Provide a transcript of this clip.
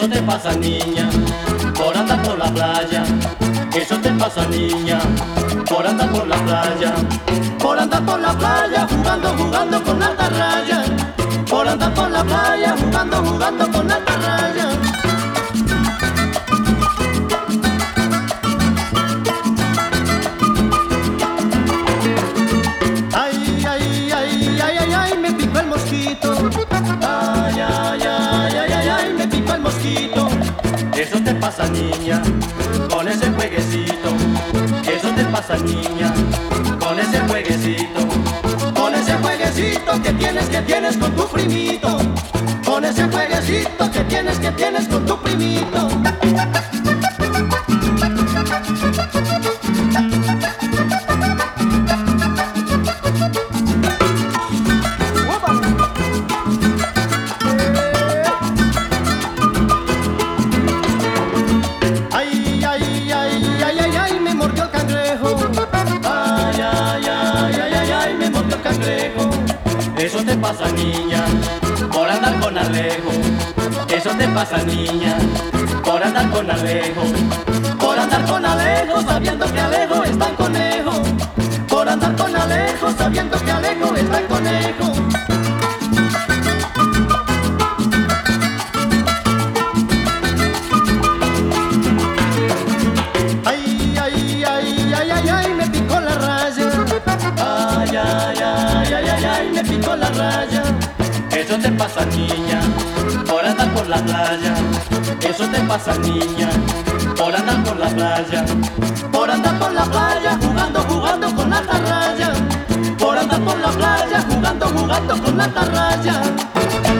Eso te pasa, niña, por andar por la playa. Eso te pasa, niña, por andar por la playa. Por andar por la playa, jugando con la atarraya. Por andar por la playa, jugando con la atarraya. Ay, ay, ay, ay, ay, ay, me picó el mosquito. Ay, ay, ay, ay, ay, ay, me picó el mosquito. Eso te pasa, niña, con ese jueguecito. Eso te pasa, niña, con ese jueguecito. Con ese jueguecito que tienes con tu primito. Con ese jueguecito que tienes con tu primito. Ay, ay, ay, ay, ay, ay, me mordió el cangrejo. Ay, ay, ay, ay, ay, ay, me mordió el cangrejo. Eso te pasa, niña, por andar con Alejo. Eso te pasa, niña, por andar con Alejo. Por andar con Alejo, sabiendo que Alejo está en conejo. Por andar con Alejo, sabiendo que Alejo está en conejo. Ay, ay, ay, ay, ay, ay, me picó la raya. Ay, ay, ay, ay, ay, ay, me picó la raya. Eso te pasa, niña, por andar por la playa. Eso te pasa, niña, por andar por la playa. Por andar por la playa, jugando con la atarraya. Por andar por la playa, jugando con la atarraya.